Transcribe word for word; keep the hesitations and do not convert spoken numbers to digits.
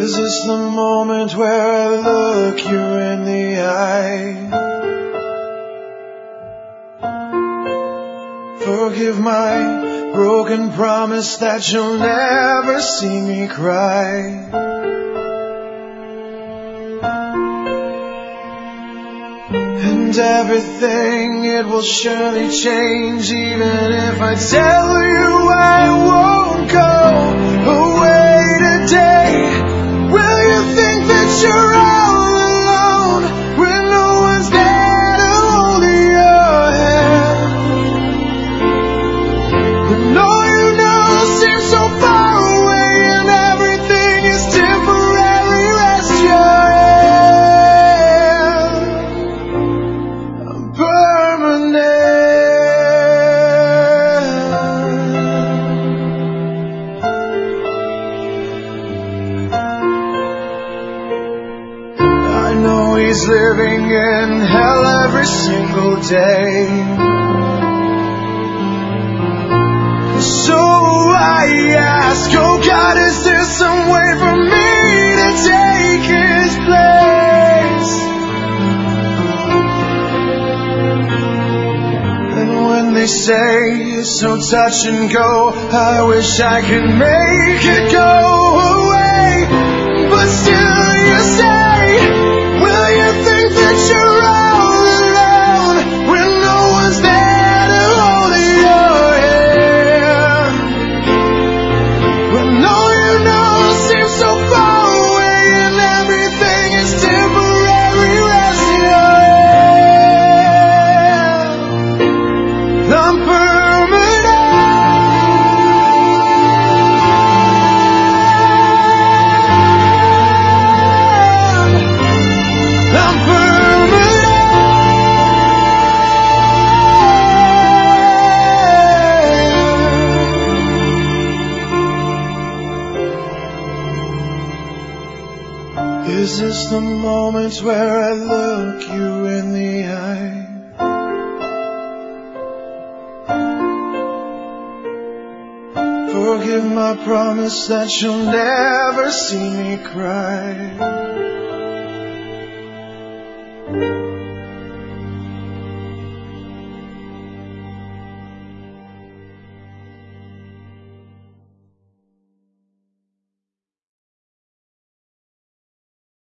Is this the moment where I look you in the eye? Forgive my broken promise that you'll never see me cry. And everything, it will surely change, even if I tell you I won't go away today. Will you think that you're all alone when no one's there to hold your hand? When all you know seems so far away and everything is temporary, rest your hand. I'm permanent. I know he's living in hell every single day. So I ask, oh God, is there some way for me to take his place? And when they say it's so touch and go, I wish I could make it go away. But still you say, will you think that you're all alone when no one's there to hold your hand? When all you know seems so far away and everything is temporary, rest your hand. I'm permanent. I'm permanent. Is this the moment where I look you in the eye? Forgive my promise that you'll never see me cry.